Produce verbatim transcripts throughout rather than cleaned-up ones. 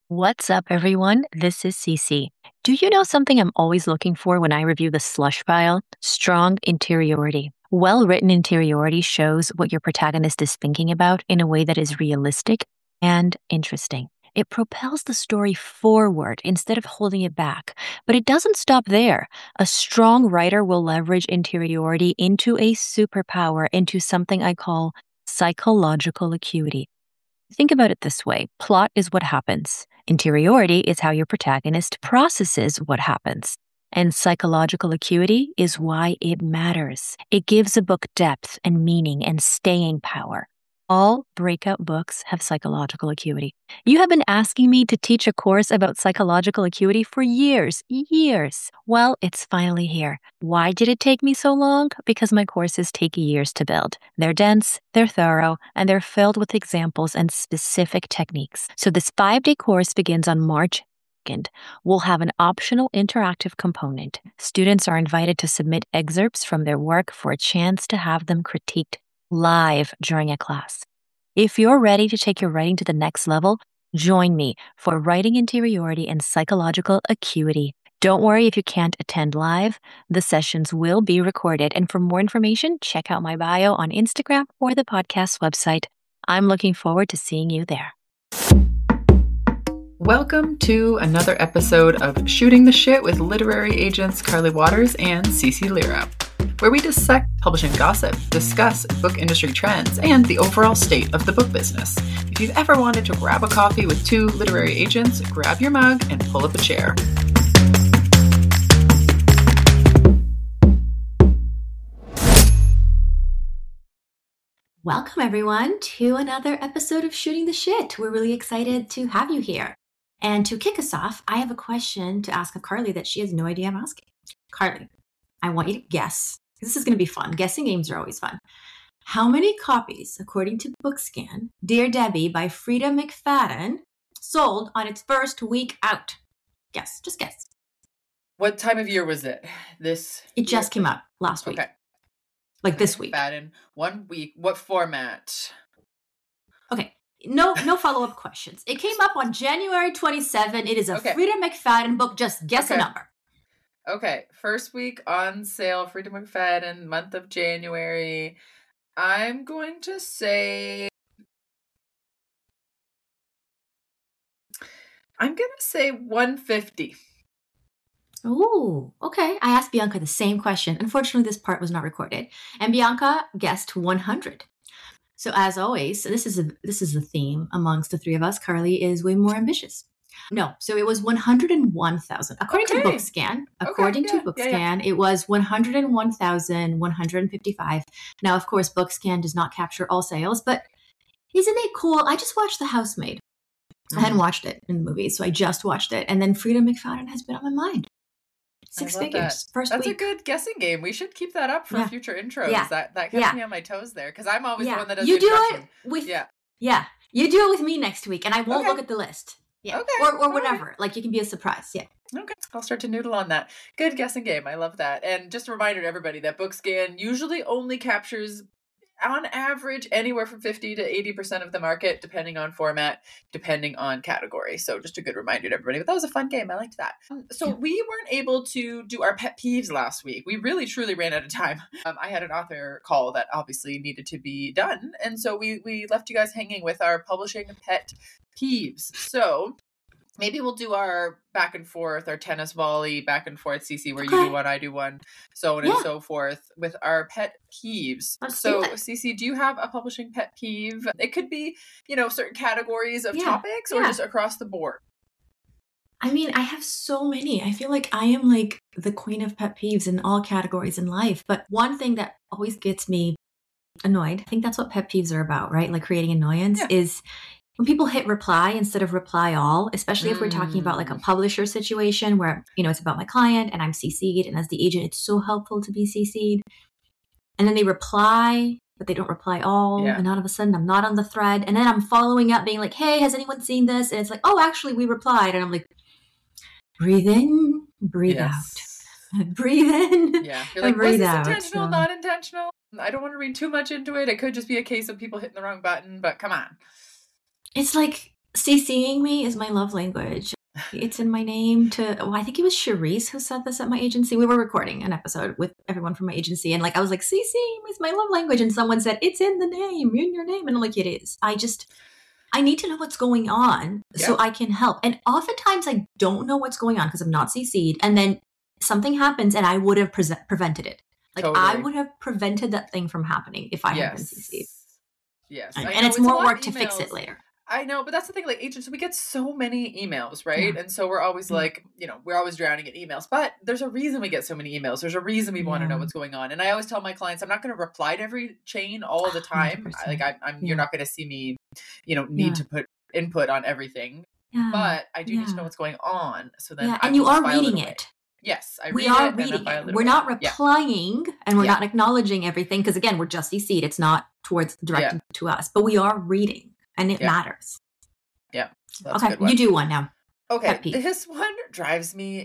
What's up, everyone? This is Cece. Do you know something I'm always looking for when I review the slush pile? Strong interiority. Well-written interiority shows what your protagonist is thinking about in a way that is realistic and interesting. It propels the story forward instead of holding it back. But it doesn't stop there. A strong writer will leverage interiority into a superpower, into something I call psychological acuity. Think about it this way. Plot is what happens. Interiority is how your protagonist processes what happens. And psychological acuity is why it matters. It gives a book depth and meaning and staying power. All breakout books have psychological acuity. You have been asking me to teach a course about psychological acuity for years, years. Well, it's finally here. Why did it take me so long? Because my courses take years to build. They're dense, they're thorough, and they're filled with examples and specific techniques. So this five-day course begins on March second. We'll have an optional interactive component. Students are invited to submit excerpts from their work for a chance to have them critiqued live during a class. If you're ready to take your writing to the next level, join me for Writing Interiority and Psychological Acuity. Don't worry if you can't attend live. The sessions will be recorded. And for more information, check out my bio on Instagram or the podcast website. I'm looking forward to seeing you there. Welcome to another episode of Shooting the Shit with literary agents Carly Waters and Cece Lira, where we dissect publishing gossip, discuss book industry trends, and the overall state of the book business. If you've ever wanted to grab a coffee with two literary agents, grab your mug and pull up a chair. Welcome, everyone, to another episode of Shooting the Shit. We're really excited to have you here. And to kick us off, I have a question to ask of Carly that she has no idea I'm asking. Carly, I want you to guess. This is going to be fun. Guessing games are always fun. How many copies, according to BookScan, Dear Debbie by Frida McFadden sold on its first week out? Guess. Just guess. What time of year was it? This It just year? came out last week. Okay. Like this week. McFadden, one week. What format? Okay. No no follow-up questions. It came up on January twenty-seventh. It is a Okay. Frida McFadden book. Just guess Okay. a number. Okay, first week on sale, Frida McFadden, month of January. I'm going to say... I'm going to say one hundred fifty. Ooh, okay. I asked Bianca the same question. Unfortunately, this part was not recorded. And Bianca guessed one hundred. So as always, this is a this is the theme amongst the three of us. Carly is way more ambitious. No, so it was one hundred one thousand. According Okay. to BookScan, according yeah, to BookScan, yeah, yeah. it was one hundred one thousand one hundred fifty-five. Now, of course, BookScan does not capture all sales, but isn't it cool? I just watched The Housemaid. I hadn't watched it in the movies, so I just watched it. And then Frida McFadden has been on my mind. Six I love figures, that. first That's week. a good guessing game. We should keep that up for Yeah. future intros. Yeah. That that kept Yeah. me on my toes there because I'm always Yeah. the one that does You the do introduction. it with Yeah. Yeah, you do it with me next week, and I won't Okay. look at the list. Yeah, Okay. or or All whatever. Like you can be a surprise. Yeah. Okay, I'll start to noodle on that. Good guessing game. I love that. And just a reminder to everybody that BookScan usually only captures, on average, anywhere from fifty to eighty percent of the market, depending on format, depending on category. So just a good reminder to everybody. But that was a fun game. I liked that. Um, So Yeah. we weren't able to do our pet peeves last week. We really, truly ran out of time. Um, I had an author call that obviously needed to be done. And so we, we left you guys hanging with our publishing pet peeves. So maybe we'll do our back and forth, our tennis volley back and forth, Cece, where you Okay. do one, I do one, so on Yeah. and so forth with our pet peeves. Let's so, do it. Cece, do you have a publishing pet peeve? It could be, you know, certain categories of Yeah. topics or Yeah. just across the board. I mean, I have so many. I feel like I am like the queen of pet peeves in all categories in life. But one thing that always gets me annoyed, I think that's what pet peeves are about, right? Like creating annoyance, Yeah. is when people hit reply instead of reply all, especially if we're talking about like a Mm. publisher situation where, you know, it's about my client and I'm C C'd. And as the agent, it's so helpful to be C C'd. And then they reply, but they don't reply all. Yeah. And all of a sudden I'm not on the thread. And then I'm following up being like, hey, has anyone seen this? And it's like, oh, actually we replied. And I'm like, breathe in, breathe Yes. out. Breathe in. Yeah. You're like, was breathe this out. intentional, So- not intentional? I don't want to read too much into it. It could just be a case of people hitting the wrong button, but come on. It's like, CCing me is my love language. It's in my name to, well, I think it was Cherise who said this at my agency. We were recording an episode with everyone from my agency. And like, I was like, CCing is my love language. And someone said, it's in the name, in your name. And I'm like, it is. I just, I need to know what's going on yeah. so I can help. And oftentimes I don't know what's going on because I'm not C C'd. And then something happens and I would have pre- prevented it. Like totally. I would have prevented that thing from happening if I yes. had been C C'd. Yes. And, and it's, it's more work to fix it later. I know, but that's the thing, like agents, we get so many emails, right? Yeah. And so we're always like, you know, we're always drowning in emails, but there's a reason we get so many emails. There's a reason we yeah. want to know what's going on. And I always tell my clients, I'm not going to reply to every chain all the time. I, like I, I'm, yeah. you're not going to see me, you know, need yeah. to put input on everything, yeah. but I do yeah. need to know what's going on. So then, yeah. and you are reading it. Yes, I we read are it reading it. it. We're not replying yeah. and we're yeah. not acknowledging everything because again, we're just C C'd. It's not towards directed yeah. to us, but we are reading and it yeah. matters. Yeah. That's okay, you do one now. Okay, this one drives me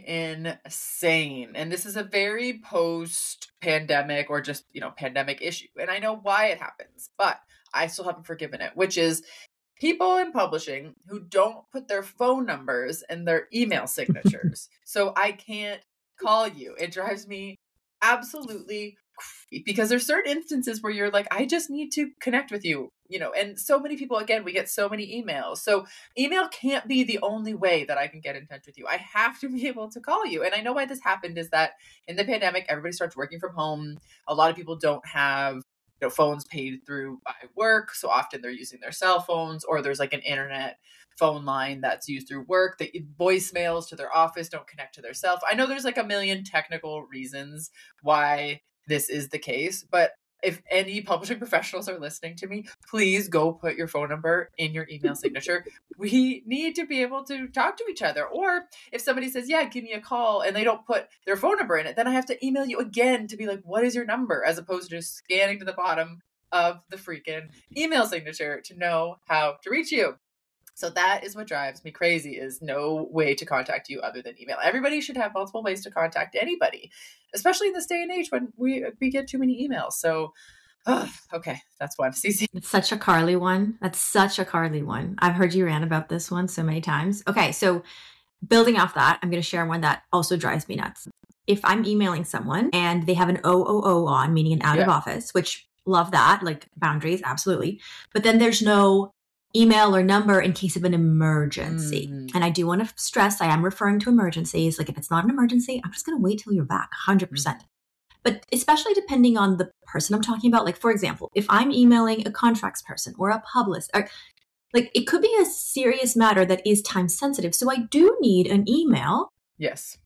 insane. And this is a very post-pandemic or just, you know, pandemic issue. And I know why it happens, but I still haven't forgiven it, which is people in publishing who don't put their phone numbers in their email signatures. So I can't call you. It drives me absolutely crazy because there's certain instances where you're like, I just need to connect with you, you know, and so many people, again, we get so many emails. So email can't be the only way that I can get in touch with you. I have to be able to call you. And I know why this happened is that in the pandemic, everybody starts working from home. A lot of people don't have, you know, phones paid through by work. So often they're using their cell phones or there's like an internet phone line that's used through work. The voicemails to their office don't connect to their cell phone. I know there's like a million technical reasons why this is the case, but if any publishing professionals are listening to me, please go put your phone number in your email signature. We need to be able to talk to each other. Or if somebody says, yeah, give me a call, and they don't put their phone number in it, then I have to email you again to be like, what is your number? As opposed to just scanning to the bottom of the freaking email signature to know how to reach you. So that is what drives me crazy, is no way to contact you other than email. Everybody should have multiple ways to contact anybody, especially in this day and age when we we get too many emails. So, oh, okay, that's one. C C. It's such a Carly one. That's such a Carly one. I've heard you rant about this one so many times. Okay, so building off that, I'm going to share one that also drives me nuts. If I'm emailing someone and they have an O O O on, meaning an out yeah. of office, which love that, like boundaries, absolutely. But then there's no email or number in case of an emergency. Mm. And I do want to stress, I am referring to emergencies. Like if it's not an emergency, I'm just going to wait till you're back, one hundred percent. Mm. But especially depending on the person I'm talking about, like for example, if I'm emailing a contracts person or a publicist, or like it could be a serious matter that is time sensitive. So I do need an email yes,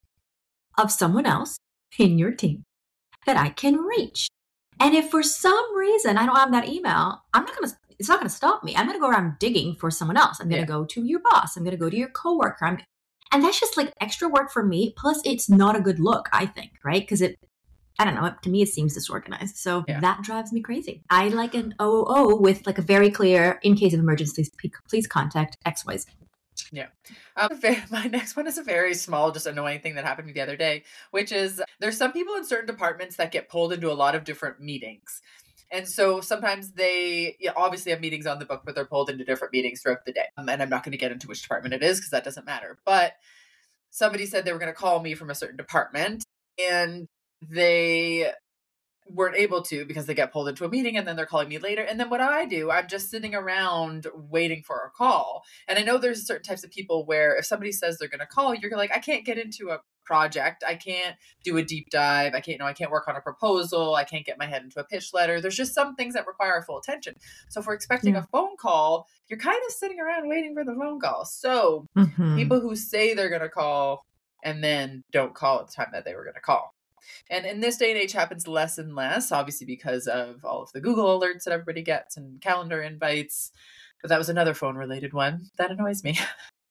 of someone else in your team that I can reach. And if for some reason I don't have that email, I'm not going to it's not going to stop me. I'm going to go around digging for someone else. I'm going to yeah. go to your boss. I'm going to go to your coworker. I'm, and that's just like extra work for me. Plus, it's not a good look, I think, right? Because it, I don't know, to me, it seems disorganized. So yeah. that drives me crazy. I like an O O O with like a very clear, in case of emergencies, please contact X Y Z. Yeah. Um, my next one is a very small, just annoying thing that happened to me the other day, which is there's some people in certain departments that get pulled into a lot of different meetings. And so sometimes they you know, obviously have meetings on the book, but they're pulled into different meetings throughout the day. Um, and I'm not going to get into which department it is because that doesn't matter. But somebody said they were going to call me from a certain department and they weren't able to because they get pulled into a meeting and then they're calling me later. And then what I do, I'm just sitting around waiting for a call. And I know there's certain types of people where if somebody says they're going to call, you're like, I can't get into a project. I can't do a deep dive. I can't, you know, I can't work on a proposal. I can't get my head into a pitch letter. There's just some things that require our full attention. So if we're expecting yeah. a phone call, you're kind of sitting around waiting for the phone call. So mm-hmm. people who say they're going to call and then don't call at the time that they were going to call. And in this day and age happens less and less, obviously because of all of the Google alerts that everybody gets and calendar invites. But that was another phone related one that annoys me.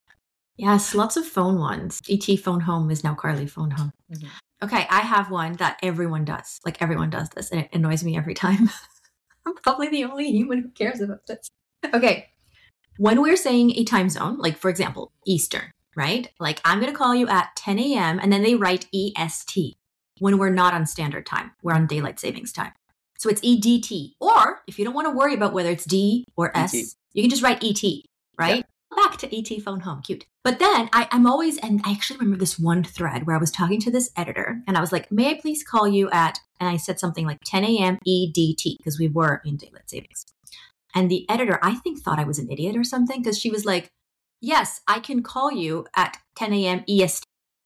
Yes, lots of phone ones. E T phone home is now Carly phone home. Mm-hmm. Okay, I have one that everyone does. Like everyone does this and it annoys me every time. I'm probably the only human who cares about this. Okay, when we're saying a time zone, like for example, Eastern, right? Like I'm going to call you at ten a.m. and then they write E S T. When we're not on standard time, we're on daylight savings time. So it's E D T. Or if you don't want to worry about whether it's D or S, E T. You can just write E T, right? Yeah. back to E T phone home. Cute. But then I, I'm always, and I actually remember this one thread where I was talking to this editor and I was like, may I please call you at, and I said something like ten a.m. E D T because we were in daylight savings. And the editor, I think, thought I was an idiot or something because she was like, yes, I can call you at ten a.m. E S T.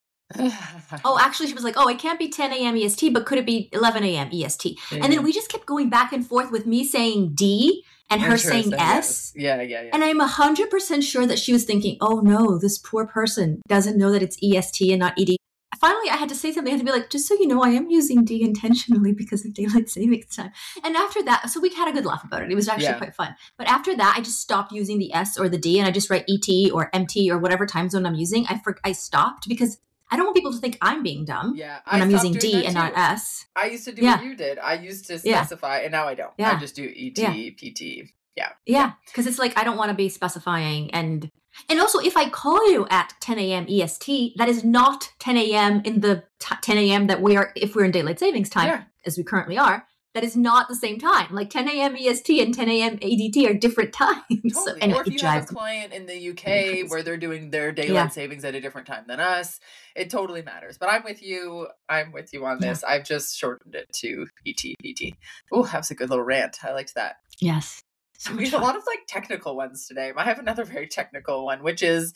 Oh, actually, she was like, oh, it can't be ten a.m. E S T, but could it be eleven a.m. E S T? Yeah. And then we just kept going back and forth with me saying D and her saying S. Yeah, yeah, yeah. And I'm one hundred percent sure that she was thinking, oh, no, this poor person doesn't know that it's E S T and not E D. Finally, I had to say something. I had to be like, just so you know, I am using D intentionally because of daylight savings time. And after that, so we had a good laugh about it. It was actually yeah. quite fun. But after that, I just stopped using the S or the D and I just write E T or M T or whatever time zone I'm using. I for- I stopped because I don't want people to think I'm being dumb yeah, when I I'm using D and too. not S. I used to do yeah. what you did. I used to specify yeah. and now I don't. Yeah. I just do E T, yeah. P T. Yeah. Yeah. Because it's like, I don't want to be specifying. And and also, if I call you at ten a.m. E S T, that is not ten a.m. in the t- ten a.m. that we are, if we're in daylight savings time, yeah. as we currently are. That is not the same time. Like ten a.m. E S T and ten a.m. A D T are different times. Totally. So, anyway, or if you have a client in the U K where they're doing their daylight yeah. savings at a different time than us, it totally matters. But I'm with you. I'm with you on this. Yeah. I've just shortened it to E T, P T. Oh, that was a good little rant. I liked that. Yes. So we have a lot of like technical ones today. I have another very technical one, which is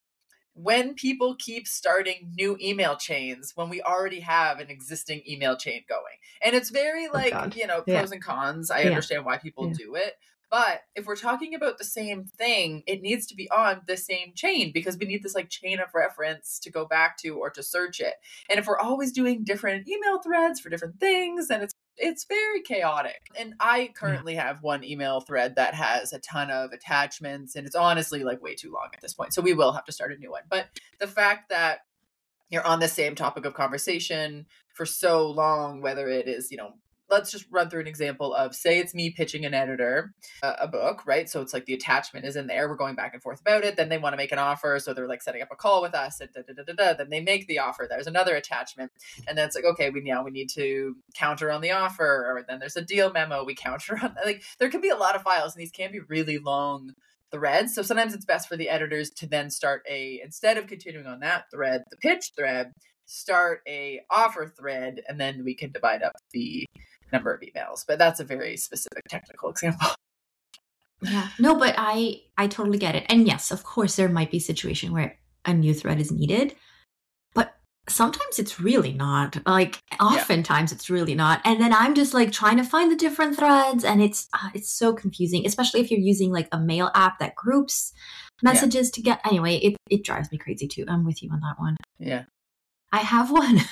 when people keep starting new email chains when we already have an existing email chain going. And it's very like, oh you know, pros yeah. and cons. I yeah. understand why people yeah. do it. But if we're talking about the same thing, it needs to be on the same chain because we need this like chain of reference to go back to or to search it. And if we're always doing different email threads for different things, then it's it's very chaotic. And I currently yeah. have one email thread that has a ton of attachments and it's honestly like way too long at this point. So we will have to start a new one. But the fact that you're on the same topic of conversation for so long, whether it is, you know, let's just run through an example of, say it's me pitching an editor uh, a book, right? So it's like the attachment is in there. We're going back and forth about it. Then they want to make an offer. So they're like setting up a call with us and da, da, da, da, da. Then they make the offer. There's another attachment. And then it's like, okay, we now we need to counter on the offer. Or then there's a deal memo. We counter on like, there could be a lot of files and these can be really long threads. So sometimes it's best for the editors to then start a, instead of continuing on that thread, the pitch thread, start a offer thread, and then we can divide up the number of emails. But that's a very specific technical example. Yeah, no, but I I totally get it. And yes, of course, there might be a situation where a new thread is needed, but sometimes it's really not. Like oftentimes yeah. it's really not. And then I'm just like trying to find the different threads, and it's uh, it's so confusing, especially if you're using like a mail app that groups messages yeah. to get. Anyway, it it drives me crazy too. I'm with you on that one. Yeah. I have one.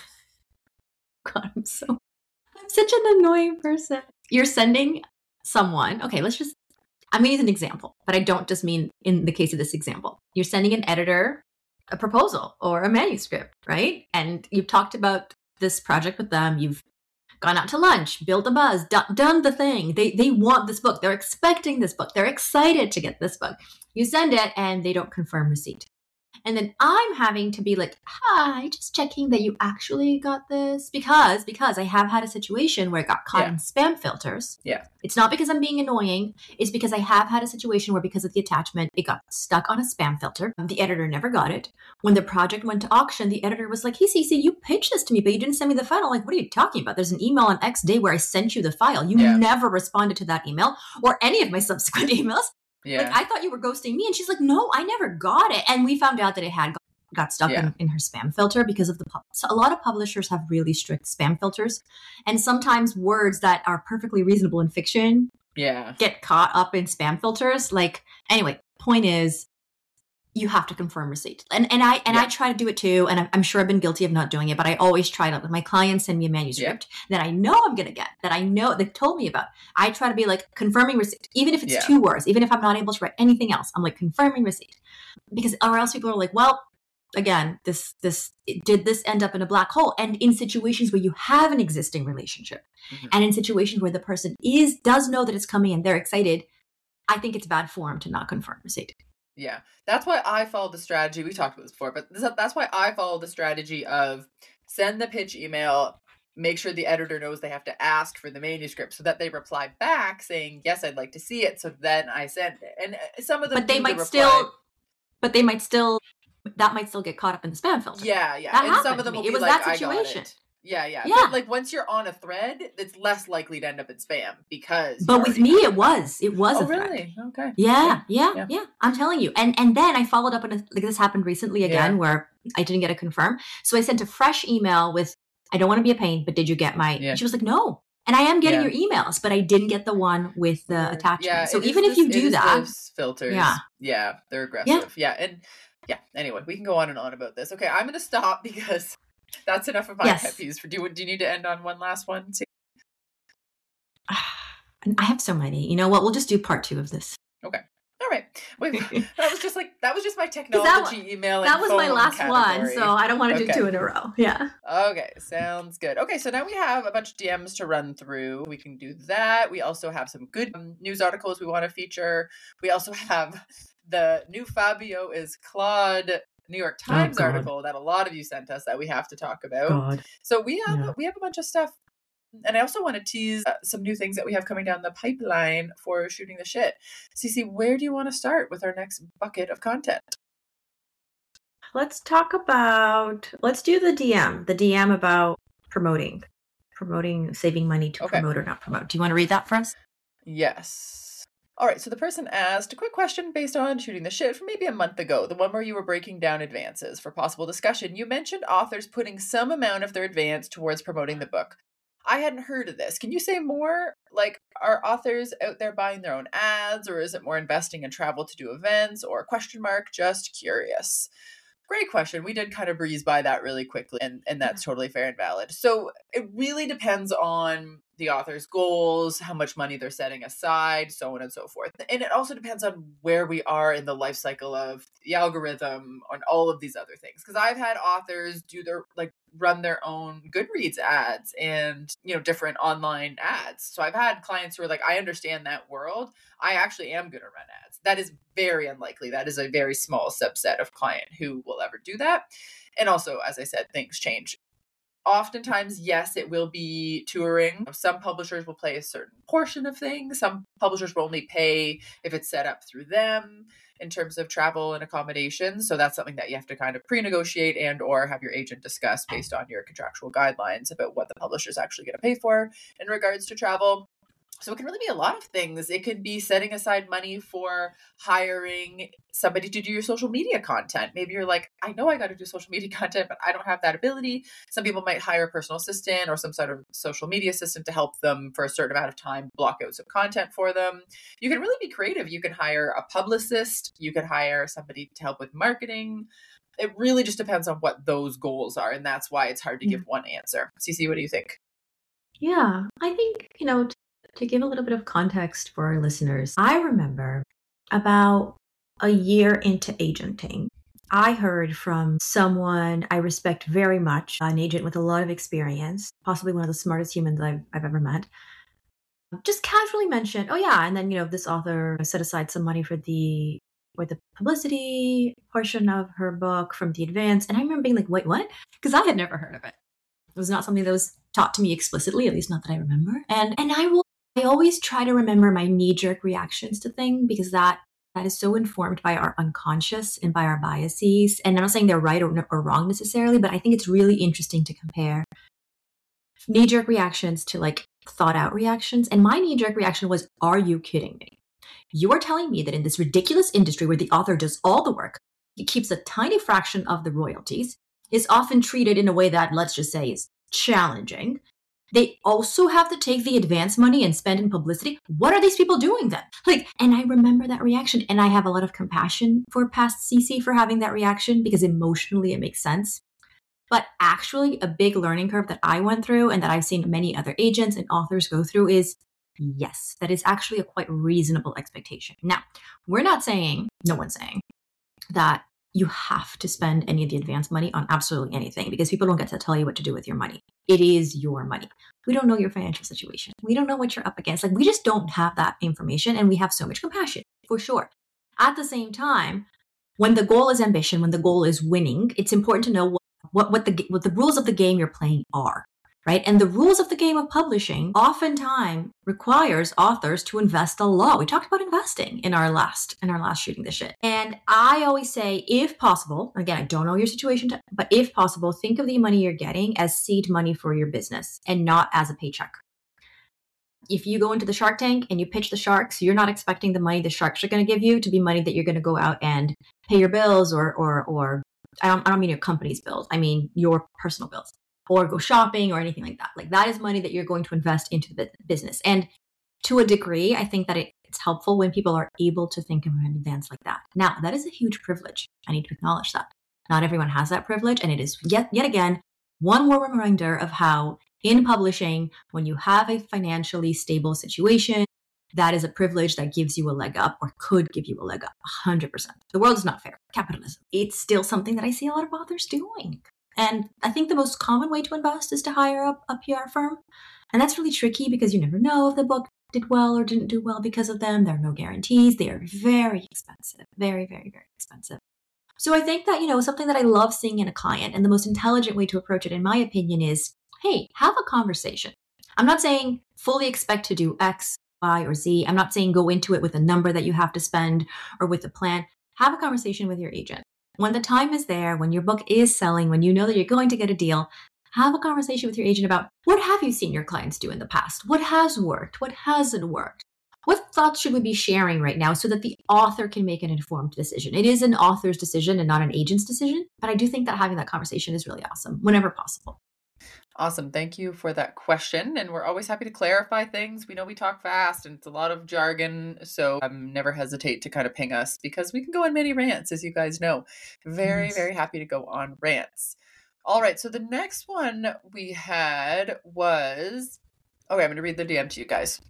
God, I'm so, I'm such an annoying person. You're sending someone, okay, let's just, I'm going to use an example, but I don't just mean in the case of this example. You're sending an editor a proposal or a manuscript, right? And you've talked about this project with them. You've gone out to lunch, built a buzz, done, done the thing. They they want this book. They're expecting this book. They're excited to get this book. You send it and they don't confirm receipt. And then I'm having to be like, hi, just checking that you actually got this. Because, because I have had a situation where it got caught yeah. in spam filters. Yeah. It's not because I'm being annoying. It's because I have had a situation where because of the attachment, it got stuck on a spam filter. The editor never got it. When the project went to auction, the editor was like, hey, Cece, you pitched this to me, but you didn't send me the file. I'm like, what are you talking about? There's an email on X day where I sent you the file. You yeah. never responded to that email or any of my subsequent emails. Yeah. Like, I thought you were ghosting me. And she's like, no, I never got it. And we found out that it had got, got stuck yeah. in, in her spam filter because of the, pub- so a lot of publishers have really strict spam filters. And sometimes words that are perfectly reasonable in fiction yeah. get caught up in spam filters. Like, anyway, point is, you have to confirm receipt. And and I and yeah. I try to do it too. And I'm, I'm sure I've been guilty of not doing it, but I always try to, when my clients send me a manuscript yeah. that I know I'm going to get, that I know they've told me about. I try to be like confirming receipt, even if it's yeah. two words, even if I'm not able to write anything else, I'm like confirming receipt, because or else people are like, well, again, this, this, did this end up in a black hole? And in situations where you have an existing relationship mm-hmm. and in situations where the person is, does know that it's coming and they're excited, I think it's bad form to not confirm receipt. Yeah, that's why I follow the strategy. We talked about this before, but this, that's why I follow the strategy of send the pitch email, make sure the editor knows they have to ask for the manuscript so that they reply back saying, yes, I'd like to see it. So then I send it. And some of them, but they might the reply, still, but they might still, that might still get caught up in the spam filter. Yeah, yeah. That and some of them will it be was like, that situation. I got it. Yeah, yeah. Yeah. But like once you're on a thread, it's less likely to end up in spam because. But with me, it was. It was oh, a thread. really? Okay. Yeah, yeah, yeah, yeah. I'm telling you. And and then I followed up on a, like this happened recently again, Yeah. where I didn't get a confirm. So I sent a fresh email with, I don't want to be a pain, but did you get my? Yeah. She was like, no. And I am getting Yeah. your emails, but I didn't get the one with the Weird. attachment. Yeah, so it even is if you this- it do is that, those filters. Yeah. Yeah, they're aggressive. Yeah. and yeah. Anyway, we can go on and on about this. Okay, I'm going to stop because that's enough of my Yes. pet peeves. For do you, do you need to end on one last one? I have so many. You know what? We'll just do part two of this. Okay. All right. Wait, that was just like that was just my that technology one- email. That and was my phone last category. one, so I don't want to Okay. do two in a row. Yeah. Okay, sounds good. Okay, so now we have a bunch of D Ms to run through. We can do that. We also have some good um, news articles we want to feature. We also have the new Fabio is Claude New York Times God. article that a lot of you sent us that we have to talk about. God. So we have Yeah. we have a bunch of stuff. And I also want to tease uh, some new things that we have coming down the pipeline for shooting the shit. Cece, where do you want to start with our next bucket of content? Let's talk about, let's do the D M, the D M about promoting, promoting, saving money to Okay. promote or not promote. Do you want to read that for us? Yes. All right, so the person asked a quick question based on shooting the shit from maybe a month ago, the one where you were breaking down advances for possible discussion. You mentioned authors putting some amount of their advance towards promoting the book. I hadn't heard of this. Can you say more? Like, are authors out there buying their own ads, or is it more investing in travel to do events, or question mark? Just curious. Great question. We did kind of breeze by that really quickly, and, and that's totally fair and valid. So it really depends on the author's goals, how much money they're setting aside, so on and so forth. And it also depends on where we are in the life cycle of the algorithm, on all of these other things. Because I've had authors do their, like, run their own Goodreads ads and, you know, different online ads. So I've had clients who are like, I understand that world. I actually am going to run ads. That is very unlikely. That is a very small subset of client who will ever do that. And also, as I said, things change. Oftentimes, yes, it will be touring. Some publishers will pay a certain portion of things. Some publishers will only pay if it's set up through them in terms of travel and accommodation. So that's something that you have to kind of pre-negotiate and or have your agent discuss based on your contractual guidelines about what the publisher is actually going to pay for in regards to travel. So it can really be a lot of things. It could be setting aside money for hiring somebody to do your social media content. Maybe you're like, I know I got to do social media content, but I don't have that ability. Some people might hire a personal assistant or some sort of social media assistant to help them for a certain amount of time, block out some content for them. You can really be creative. You can hire a publicist. You could hire somebody to help with marketing. It really just depends on what those goals are. And that's why it's hard to give one answer. Cece, what do you think? Yeah, I think, you know, t- to give a little bit of context for our listeners, I remember about a year into agenting, I heard from someone I respect very much, an agent with a lot of experience, possibly one of the smartest humans I've, I've ever met, just casually mentioned, oh yeah, and then, you know, this author set aside some money for the for the publicity portion of her book from the advance. And I remember being like, wait, what? Because I had never heard of it. It was not something that was taught to me explicitly, at least not that I remember. And and I will I always try to remember my knee-jerk reactions to things because that that is so informed by our unconscious and by our biases. And I'm not saying they're right or, or wrong necessarily, but I think it's really interesting to compare knee-jerk reactions to like thought out reactions. And my knee-jerk reaction was, are you kidding me? You're telling me that in this ridiculous industry where the author does all the work, he keeps a tiny fraction of the royalties, is often treated in a way that, let's just say, is challenging. They also have to take the advance money and spend in publicity. What are these people doing then? Like, and I remember that reaction, and I have a lot of compassion for past Cece for having that reaction because emotionally it makes sense. But actually, a big learning curve that I went through and that I've seen many other agents and authors go through is, yes, that is actually a quite reasonable expectation. Now, we're not saying, no one's saying, that you have to spend any of the advance money on absolutely anything because people don't get to tell you what to do with your money. It is your money. We don't know your financial situation. We don't know what you're up against. Like, we just don't have that information, and we have so much compassion, for sure. At the same time, when the goal is ambition, when the goal is winning, it's important to know what, what, what, the, what the rules of the game you're playing are, right? And the rules of the game of publishing oftentimes requires authors to invest a lot. We talked about investing in our last in our last Shooting the Shit. And I always say, if possible, again, I don't know your situation, to, but if possible, think of the money you're getting as seed money for your business and not as a paycheck. If you go into the Shark Tank and you pitch the sharks, you're not expecting the money the sharks are going to give you to be money that you're going to go out and pay your bills or, or, or I don't, I don't mean your company's bills. I mean your personal bills, or go shopping or anything like that. Like that is money that you're going to invest into the business. And to a degree, I think that it, it's helpful when people are able to think in advance like that. Now, that is a huge privilege. I need to acknowledge that. Not everyone has that privilege. And it is yet, yet again, one more reminder of how in publishing, when you have a financially stable situation, that is a privilege that gives you a leg up, or could give you a leg up, one hundred percent. The world is not fair. Capitalism. It's still something that I see a lot of authors doing. And I think the most common way to invest is to hire a, a P R firm. And that's really tricky because you never know if the book did well or didn't do well because of them. There are no guarantees. They are very expensive, very, very, very expensive. So I think that, you know, something that I love seeing in a client, and the most intelligent way to approach it, in my opinion, is, hey, have a conversation. I'm not saying fully expect to do X, Y, or Z. I'm not saying go into it with a number that you have to spend or with a plan. Have a conversation with your agent. When the time is there, when your book is selling, when you know that you're going to get a deal, have a conversation with your agent about, what have you seen your clients do in the past? What has worked? What hasn't worked? What thoughts should we be sharing right now so that the author can make an informed decision? It is an author's decision and not an agent's decision, but I do think that having that conversation is really awesome whenever possible. Awesome. Thank you for that question. And we're always happy to clarify things. We know we talk fast and it's a lot of jargon. So um, never hesitate to kind of ping us, because we can go on many rants, as you guys know. Very, yes. very happy to go on rants. All right. So the next one we had was, okay, I'm going to read the D M to you guys.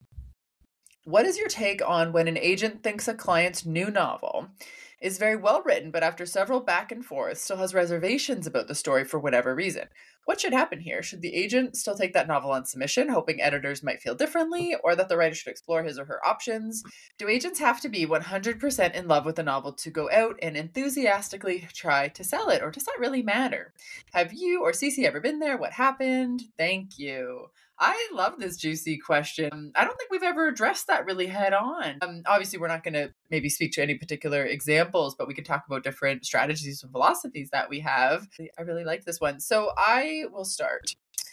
What is your take on when an agent thinks a client's new novel is very well written, but after several back and forth still has reservations about the story for whatever reason? What should happen here? Should the agent still take that novel on submission, hoping editors might feel differently, or that the writer should explore his or her options? Do agents have to be one hundred percent in love with the novel to go out and enthusiastically try to sell it, or does that really matter? Have you or Cece ever been there? What happened? Thank you. I love this juicy question. I don't think we've ever addressed that really head on. Um, obviously, we're not going to maybe speak to any particular examples, but we can talk about different strategies and philosophies that we have. I really like this one. So I will start.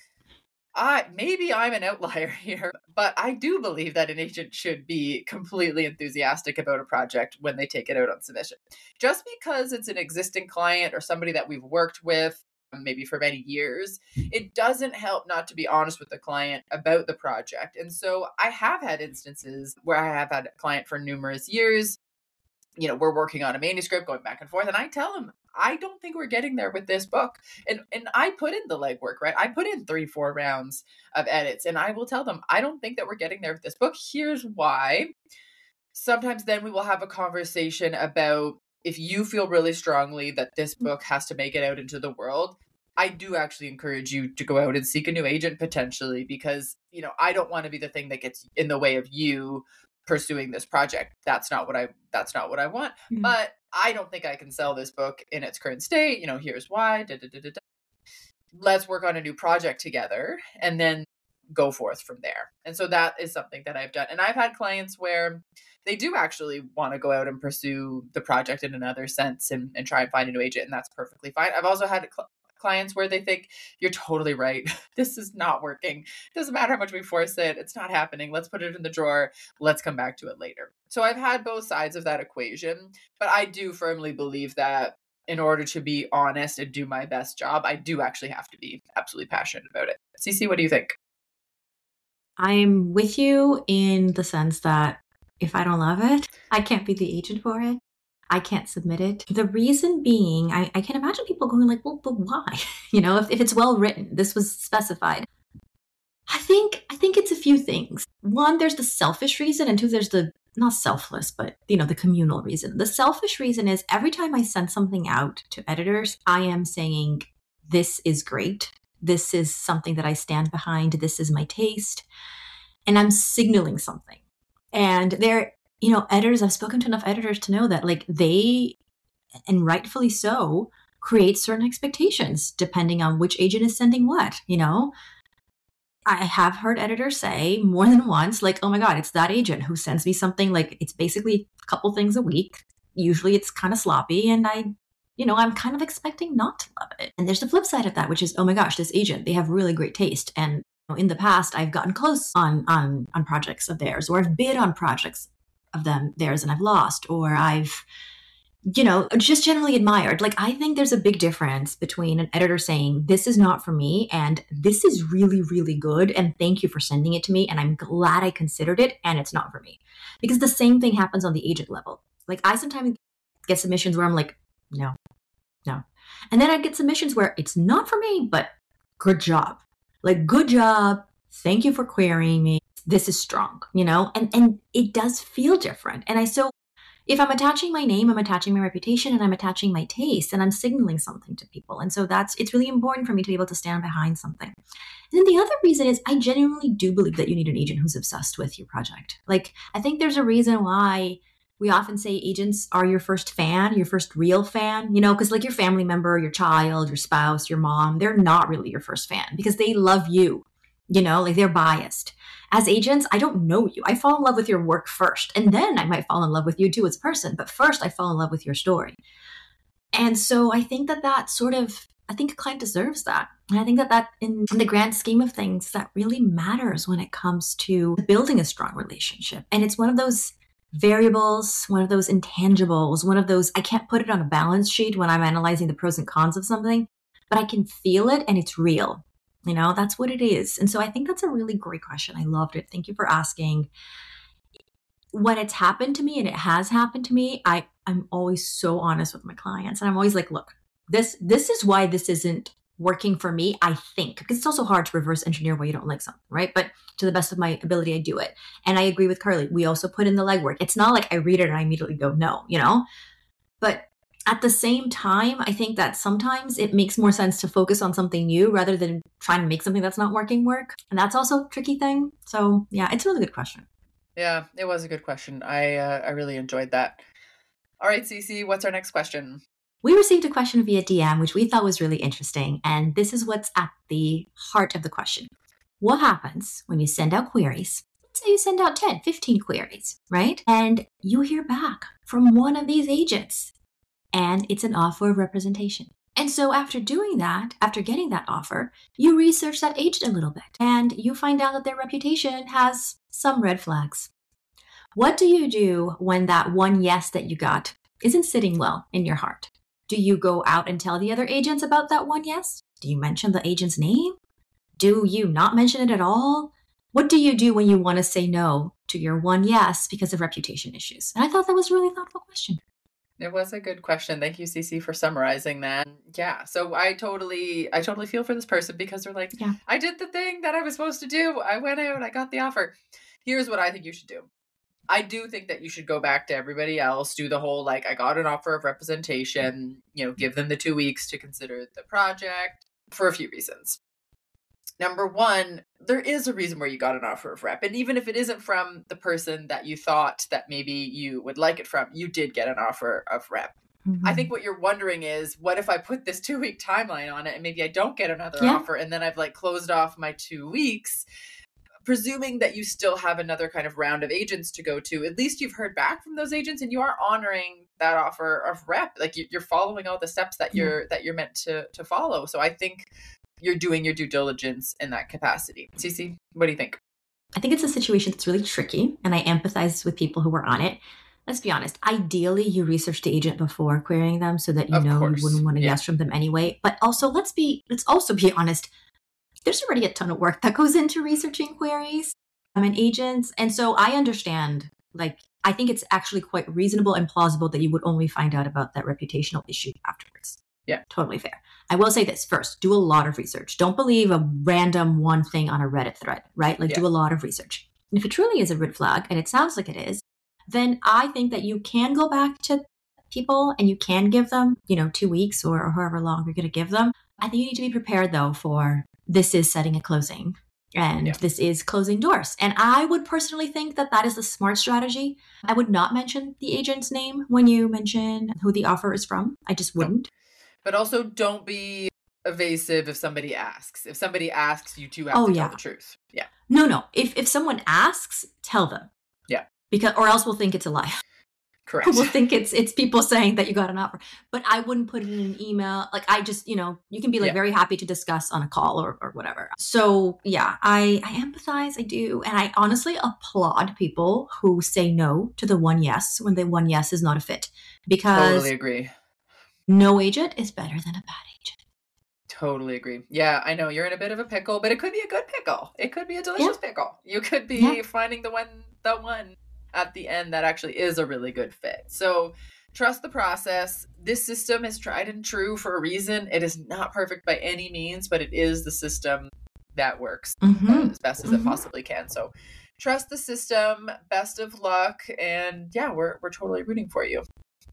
I maybe I'm an outlier here, but I do believe that an agent should be completely enthusiastic about a project when they take it out on submission. Just because it's an existing client or somebody that we've worked with maybe for many years, it doesn't help not to be honest with the client about the project. And so I have had instances where I have had a client for numerous years. You know, we're working on a manuscript, going back and forth, and I tell them, I don't think we're getting there with this book. And and I put in the legwork, right? I put in three, four rounds of edits, and I will tell them, I don't think that we're getting there with this book. Here's why. Sometimes then we will have a conversation about, if you feel really strongly that this book has to make it out into the world, I do actually encourage you to go out and seek a new agent potentially, because, you know, I don't want to be the thing that gets in the way of you pursuing this project. That's not what I, that's not what I want. Mm-hmm. But I don't think I can sell this book in its current state. You know, here's why. Da, da, da, da, da. Let's work on a new project together and then go forth from there. And so that is something that I've done. And I've had clients where they do actually want to go out and pursue the project in another sense and, and try and find a new agent. And that's perfectly fine. I've also had cl- clients where they think, you're totally right. This is not working. It doesn't matter how much we force it. It's not happening. Let's put it in the drawer. Let's come back to it later. So I've had both sides of that equation, but I do firmly believe that in order to be honest and do my best job, I do actually have to be absolutely passionate about it. Cece, what do you think? I'm with you in the sense that if I don't love it, I can't be the agent for it. I can't submit it. The reason being, I, I can imagine people going like, well, but why? You know, if, if it's well written, this was specified. I think, I think it's a few things. One, there's the selfish reason, and two, there's the, not selfless, but, you know, the communal reason. The selfish reason is every time I send something out to editors, I am saying, this is great. This is something that I stand behind. This is my taste. And I'm signaling something. And they're, you know, editors, I've spoken to enough editors to know that, like, they, and rightfully so, create certain expectations depending on which agent is sending what, you know? I have heard editors say more than once, like, oh my God, it's that agent who sends me something. Like, it's basically a couple things a week. Usually it's kind of sloppy, and I, you know, I'm kind of expecting not to love it. And there's the flip side of that, which is, oh my gosh, this agent, they have really great taste. And in the past, I've gotten close on, on, on projects of theirs, or I've bid on projects of them, theirs, and I've lost, or I've, you know, just generally admired. Like, I think there's a big difference between an editor saying, this is not for me, and this is really, really good, and thank you for sending it to me, and I'm glad I considered it, and it's not for me. Because the same thing happens on the agent level. Like, I sometimes get submissions where I'm like, no, no. And then I get submissions where it's not for me, but good job. Like, good job. Thank you for querying me. This is strong, you know? And and it does feel different. And I so if I'm attaching my name, I'm attaching my reputation, and I'm attaching my taste, and I'm signaling something to people. And so that's, it's really important for me to be able to stand behind something. And then the other reason is I genuinely do believe that you need an agent who's obsessed with your project. Like, I think there's a reason why we often say agents are your first fan, your first real fan, you know, because like your family member, your child, your spouse, your mom, they're not really your first fan because they love you, you know, like they're biased. As agents, I don't know you. I fall in love with your work first, and then I might fall in love with you too as a person. But first, I fall in love with your story. And so I think that that sort of, I think a client deserves that. And I think that that in, in the grand scheme of things, that really matters when it comes to building a strong relationship. And it's one of those variables, one of those intangibles, one of those, I can't put it on a balance sheet when I'm analyzing the pros and cons of something, but I can feel it and it's real. You know, that's what it is. And so I think that's a really great question. I loved it. Thank you for asking. When it's happened to me, and it has happened to me, I, I'm always so honest with my clients. And I'm always like, look, this, this is why this isn't working for me, I think. Because it's also hard to reverse engineer why you don't like something, right? But to the best of my ability, I do it. And I agree with Carly. We also put in the legwork. It's not like I read it and I immediately go, no, you know? But at the same time, I think that sometimes it makes more sense to focus on something new rather than trying to make something that's not working work. And that's also a tricky thing. So yeah, it's a really good question. Yeah, it was a good question. I uh, I really enjoyed that. All right, Cece, what's our next question? We received a question via D M, which we thought was really interesting. And this is what's at the heart of the question. What happens when you send out queries? Let's say you send out ten, fifteen queries, right? And you hear back from one of these agents, and it's an offer of representation. And so after doing that, after getting that offer, you research that agent a little bit, and you find out that their reputation has some red flags. What do you do when that one yes that you got isn't sitting well in your heart? Do you go out and tell the other agents about that one yes? Do you mention the agent's name? Do you not mention it at all? What do you do when you want to say no to your one yes because of reputation issues? And I thought that was a really thoughtful question. It was a good question. Thank you, Cece, for summarizing that. Yeah. So I totally, I totally feel for this person because they're like, yeah. I did the thing that I was supposed to do. I went out, I got the offer. Here's what I think you should do. I do think that you should go back to everybody else, do the whole, like, I got an offer of representation, you know, give them the two weeks to consider the project for a few reasons. Number one, there is a reason where you got an offer of rep. And even if it isn't from the person that you thought that maybe you would like it from, you did get an offer of rep. Mm-hmm. I think what you're wondering is, what if I put this two week timeline on it and maybe I don't get another yeah. offer and then I've like closed off my two weeks, presuming that you still have another kind of round of agents to go to. At least you've heard back from those agents and you are honoring that offer of rep. Like you're following all the steps that you're, mm-hmm. that you're meant to, to follow. So I think you're doing your due diligence in that capacity. Cece, what do you think? I think it's a situation that's really tricky, and I empathize with people who were on it. Let's be honest. Ideally, you research the agent before querying them so that you of know course. you wouldn't want to yeah. guess from them anyway. But also, let's be let's also be honest. There's already a ton of work that goes into researching queries um, and agents. And so I understand, like, I think it's actually quite reasonable and plausible that you would only find out about that reputational issue afterwards. Yeah. Totally fair. I will say this first, do a lot of research. Don't believe a random one thing on a Reddit thread, right? Like yeah. do a lot of research. And if it truly is a red flag, and it sounds like it is, then I think that you can go back to people and you can give them, you know, two weeks or, or however long you're going to give them. I think you need to be prepared though for this is setting a closing and yeah. this is closing doors. And I would personally think that that is the smart strategy. I would not mention the agent's name when you mention who the offer is from. I just wouldn't. But also don't be evasive if somebody asks. If somebody asks, you two have Oh, to yeah. tell the truth. Yeah. No, no. If if someone asks, tell them. Yeah. Because or else we'll think it's a lie. Correct. We'll think it's it's people saying that you got an offer. But I wouldn't put it in an email. Like I just, you know, you can be like Yeah. very happy to discuss on a call or, or whatever. So yeah, I, I empathize, I do. And I honestly applaud people who say no to the one yes when the one yes is not a fit. Because Totally agree. no agent is better than a bad agent. Totally agree. Yeah, I know you're in a bit of a pickle, but it could be a good pickle. It could be a delicious yeah. pickle. You could be yeah. finding the one, the one at the end that actually is a really good fit. So trust the process. This system is tried and true for a reason. It is not perfect by any means, but it is the system that works mm-hmm. as best as mm-hmm. it possibly can. So trust the system. Best of luck. And yeah, we're we're totally rooting for you.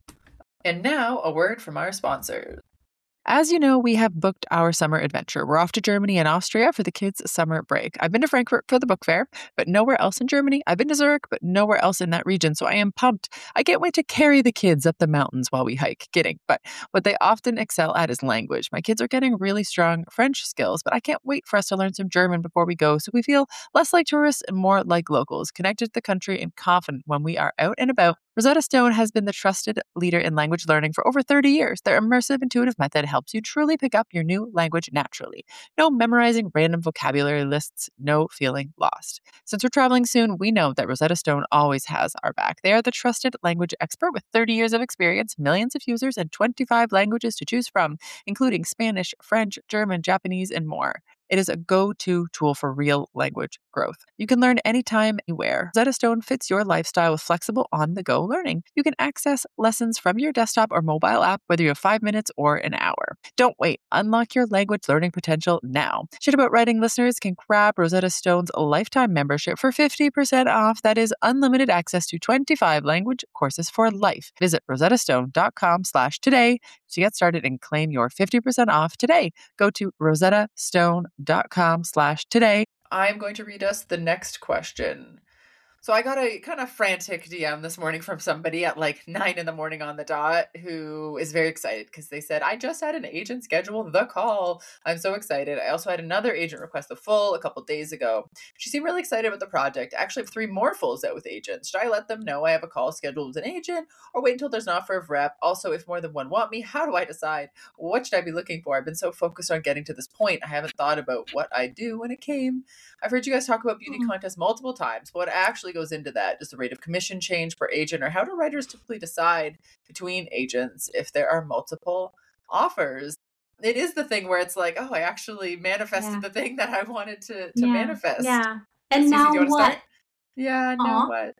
And now a word from our sponsors. As you know, we have booked our summer adventure. We're off to Germany and Austria for the kids' summer break. I've been to Frankfurt for the book fair, but nowhere else in Germany. I've been to Zurich, but nowhere else in that region, so I am pumped. I can't wait to carry the kids up the mountains while we hike. Kidding. But what they often excel at is language. My kids are getting really strong French skills, but I can't wait for us to learn some German before we go, so we feel less like tourists and more like locals, connected to the country and confident when we are out and about. Rosetta Stone has been the trusted leader in language learning for over thirty years. Their immersive, intuitive method helps you truly pick up your new language naturally. No memorizing random vocabulary lists, no feeling lost. Since we're traveling soon, we know that Rosetta Stone always has our back. They are the trusted language expert with thirty years of experience, millions of users, and twenty-five languages to choose from, including Spanish, French, German, Japanese, and more. It is a go-to tool for real language growth. You can learn anytime, anywhere. Rosetta Stone fits your lifestyle with flexible on-the-go learning. You can access lessons from your desktop or mobile app, whether you have five minutes or an hour. Don't wait. Unlock your language learning potential now. Shit About Writing listeners can grab Rosetta Stone's lifetime membership for fifty percent off. That is unlimited access to twenty-five language courses for life. Visit rosettastone.com slash today to get started and claim your fifty percent off today. Go to rosettastone.com dot com slash today. I'm going to read us the next question. So I got a kind of frantic D M this morning from somebody at like nine in the morning on the dot who is very excited because they said, I just had an agent schedule the call. I'm so excited. I also had another agent request the full a couple days ago. She seemed really excited about the project. I actually have three more fulls out with agents. Should I let them know I have a call scheduled with an agent or wait until there's an offer of rep? Also, if more than one want me, how do I decide? What should I be looking for? I've been so focused on getting to this point. I haven't thought about what I do when it came. I've heard you guys talk about beauty mm-hmm. contests multiple times, but what actually goes into that? Does the rate of commission change per agent, or how do writers typically decide between agents if there are multiple offers? It is the thing where it's like, oh, I actually manifested yeah. the thing that I wanted to, to yeah. manifest. Yeah. And Susie, now what? Start? Yeah, now Aww. what?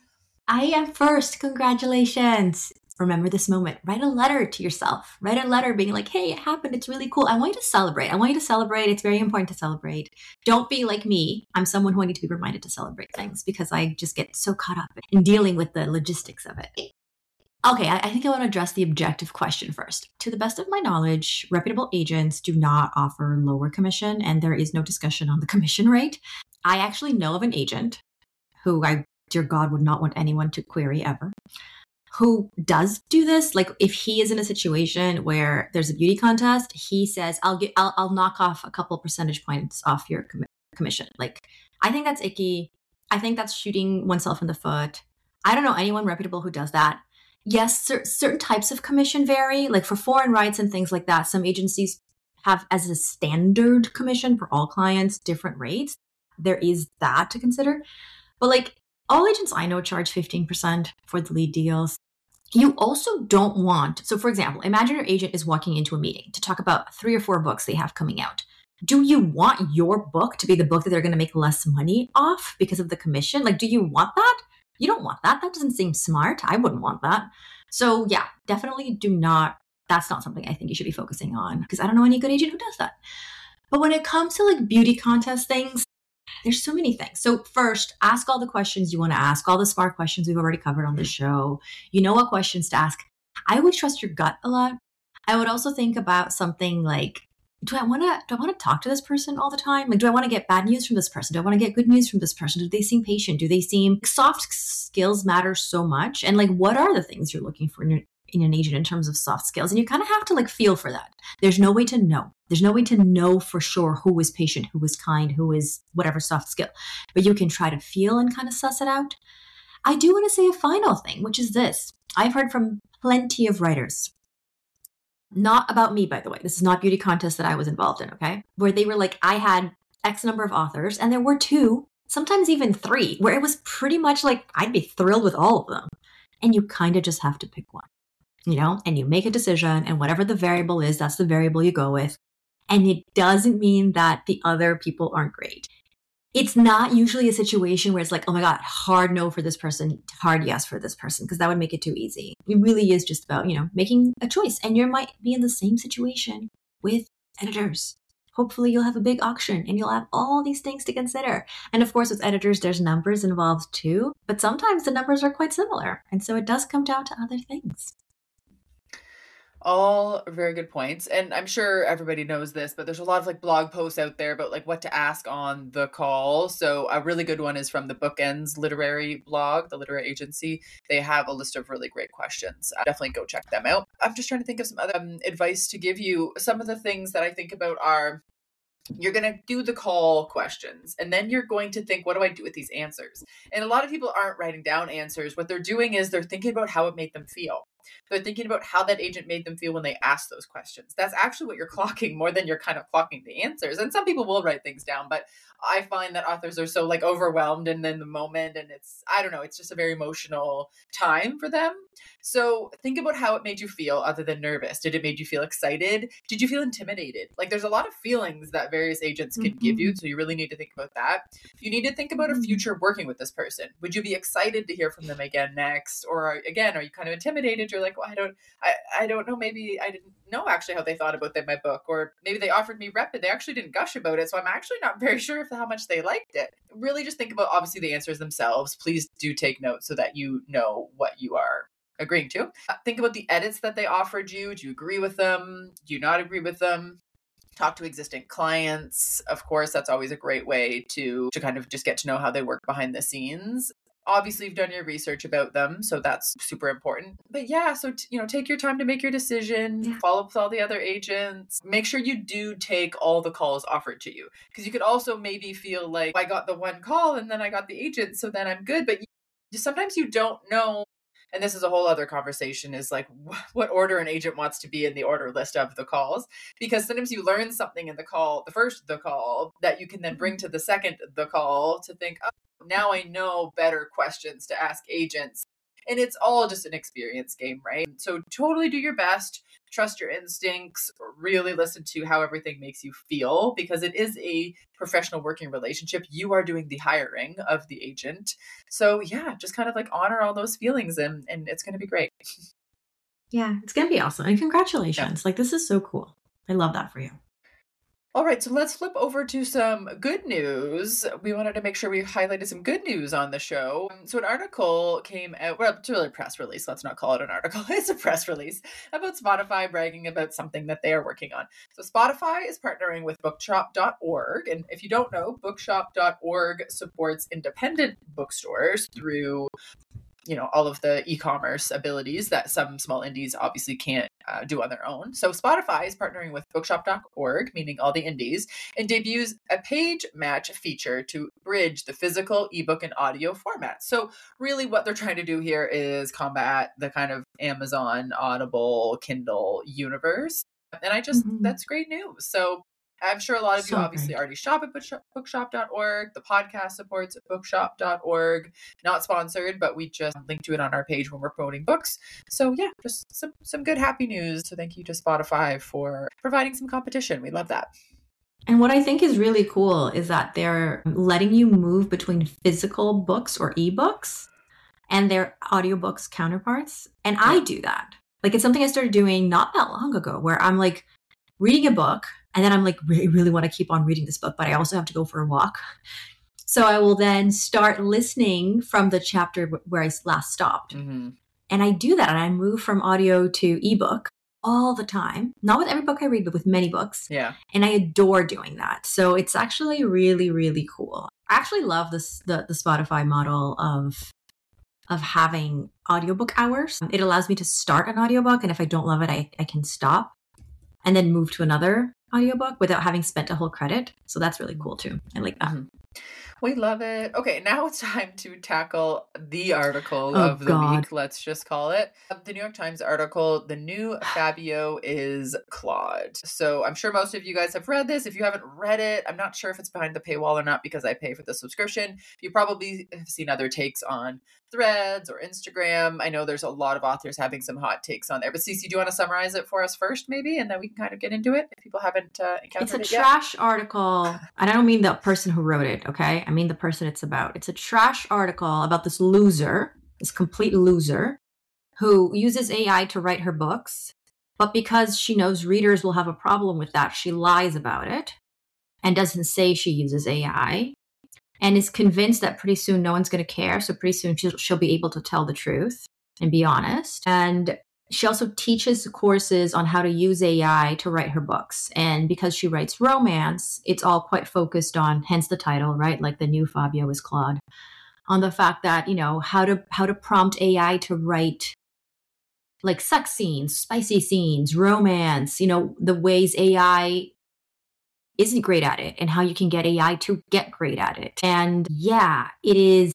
I am first. Congratulations. Remember this moment. Write a letter to yourself. Write a letter being like, hey, it happened. It's really cool. I want you to celebrate. I want you to celebrate. It's very important to celebrate. Don't be like me. I'm someone who I need to be reminded to celebrate things because I just get so caught up in dealing with the logistics of it. Okay, I, I think I want to address the objective question first. To the best of my knowledge, reputable agents do not offer lower commission, and there is no discussion on the commission rate. I actually know of an agent who I, dear God, would not want anyone to query ever, who does do this. Like if he is in a situation where there's a beauty contest, he says, I'll get, I'll, I'll knock off a couple percentage points off your com- commission. Like, I think that's icky. I think that's shooting oneself in the foot. I don't know anyone reputable who does that. Yes, cer- certain types of commission vary. Like for foreign rights and things like that, some agencies have as a standard commission for all clients, different rates. There is that to consider. But like, all agents I know charge fifteen percent for the lead deals. You also don't want, so for example, imagine your agent is walking into a meeting to talk about three or four books they have coming out. Do you want your book to be the book that they're going to make less money off because of the commission? Like, do you want that? You don't want that. That doesn't seem smart. I wouldn't want that. So yeah, definitely do not, that's not something I think you should be focusing on because I don't know any good agent who does that. But when it comes to like beauty contest things, there's so many things. So first, ask all the questions you want to ask, all the smart questions we've already covered on the show. You know what questions to ask. I would trust your gut a lot. I would also think about something like, do I want to do I want to talk to this person all the time? Like, do I want to get bad news from this person? Do I want to get good news from this person? Do they seem patient? Do they seem soft skills matter so much? And like, what are the things you're looking for in, your, in an agent in terms of soft skills? And you kind of have to like feel for that. There's no way to know. There's no way to know for sure who is patient, who is kind, who is whatever soft skill, but you can try to feel and kind of suss it out. I do want to say a final thing, which is this. I've heard from plenty of writers, not about me, by the way. This is not a beauty contest that I was involved in, okay? Where they were like, I had X number of authors, and there were two, sometimes even three, where it was pretty much like, I'd be thrilled with all of them. And you kind of just have to pick one, you know, and you make a decision, and whatever the variable is, that's the variable you go with. And it doesn't mean that the other people aren't great. It's not usually a situation where it's like, oh my God, hard no for this person, hard yes for this person, because that would make it too easy. It really is just about, you know, making a choice. And you might be in the same situation with editors. Hopefully you'll have a big auction and you'll have all these things to consider. And of course, with editors, there's numbers involved too, but sometimes the numbers are quite similar. And so it does come down to other things. All very good points. And I'm sure everybody knows this, but there's a lot of like blog posts out there about like what to ask on the call. So a really good one is from the Bookends literary blog, the literary agency. They have a list of really great questions. Uh, definitely go check them out. I'm just trying to think of some other um, advice to give you. Some of the things that I think about are, you're going to do the call questions, and then you're going to think, what do I do with these answers? And a lot of people aren't writing down answers. What they're doing is they're thinking about how it made them feel. They're thinking about how that agent made them feel when they asked those questions. That's actually what you're clocking more than you're kind of clocking the answers. And some people will write things down, but I find that authors are so like overwhelmed and in the moment, and it's, I don't know, it's just a very emotional time for them. So think about how it made you feel other than nervous. Did it make you feel excited? Did you feel intimidated? Like there's a lot of feelings that various agents can mm-hmm. give you. So you really need to think about that. You need to think about a future working with this person. Would you be excited to hear from them again next? Or again, are you kind of intimidated? You're like, well, I don't, I, I don't know. Maybe I didn't know actually how they thought about that, my book, or maybe they offered me rep, but they actually didn't gush about it. So I'm actually not very sure if how much they liked it. Really just think about obviously the answers themselves. Please do take notes so that you know what you are agreeing to. Uh, think about the edits that they offered you. Do you agree with them? Do you not agree with them? Talk to existing clients. Of course, that's always a great way to, to kind of just get to know how they work behind the scenes. Obviously, you've done your research about them, so that's super important. But yeah, so, t- you know, take your time to make your decision, yeah. Follow up with all the other agents. Make sure you do take all the calls offered to you. Because you could also maybe feel like, I got the one call and then I got the agent, so then I'm good. But you, sometimes you don't know. And this is a whole other conversation, is like what order an agent wants to be in the order list of the calls. Because sometimes you learn something in the call, the first the call, that you can then bring to the second the call to think, oh, now I know better questions to ask agents. And it's all just an experience game, right? So totally do your best, trust your instincts, really listen to how everything makes you feel, because it is a professional working relationship. You are doing the hiring of the agent. So yeah, just kind of like honor all those feelings, and, and it's going to be great. Yeah, it's going to be awesome. And congratulations. Yeah. Like, this is so cool. I love that for you. All right, so let's flip over to some good news. We wanted to make sure we highlighted some good news on the show. So an article came out, well, it's really a press release. Let's not call it an article. It's a press release about Spotify bragging about something that they are working on. So Spotify is partnering with bookshop dot org. And if you don't know, bookshop dot org supports independent bookstores through, you know, all of the e-commerce abilities that some small indies obviously can't uh, do on their own. So Spotify is partnering with bookshop dot org, meaning all the indies, and debuts a page match feature to bridge the physical, ebook, and audio formats. So really what they're trying to do here is combat the kind of Amazon, Audible, Kindle universe. And I just, mm-hmm. that's great news. So I'm sure a lot of so you obviously great. already shop at bookshop dot org. The podcast supports bookshop dot org. Not sponsored, but we just link to it on our page when we're promoting books. So yeah, just some, some good, happy news. So thank you to Spotify for providing some competition. We love that. And what I think is really cool is that they're letting you move between physical books or ebooks and their audiobooks counterparts. And yeah. I do that. Like, it's something I started doing not that long ago, where I'm like reading a book, and then I'm like, really, really want to keep on reading this book, but I also have to go for a walk. So I will then start listening from the chapter where I last stopped. Mm-hmm. And I do that. And I move from audio to ebook all the time. Not with every book I read, but with many books. Yeah. And I adore doing that. So it's actually really, really cool. I actually love this, the, the Spotify model of, of having audiobook hours. It allows me to start an audiobook. And if I don't love it, I, I can stop and then move to another. audiobook without having spent a whole credit. So that's really cool too. I like that. Mm-hmm. We love it. Okay, now it's time to tackle the article Oh, of the God. week, let's just call it. The New York Times article, The New Fabio is Claude. So I'm sure most of you guys have read this. If you haven't read it, I'm not sure if it's behind the paywall or not because I pay for the subscription. You probably have seen other takes on Threads or Instagram. I know there's a lot of authors having some hot takes on there. But Cece, do you want to summarize it for us first, maybe? And then we can kind of get into it if people haven't uh, encountered It's a it yet. trash article. And I don't mean the person who wrote it, okay? I mean the person it's about. It's a trash article about this loser, this complete loser, who uses A I to write her books. But because she knows readers will have a problem with that, she lies about it and doesn't say she uses A I. And is convinced that pretty soon no one's going to care. So pretty soon she'll, she'll be able to tell the truth and be honest. And she also teaches courses on how to use A I to write her books. And because she writes romance, it's all quite focused on, hence the title, right? Like The New Fabio is Claude, on the fact that, you know, how to how to prompt A I to write like sex scenes, spicy scenes, romance, you know, the ways A I isn't great at it and how you can get A I to get great at it. And yeah, it is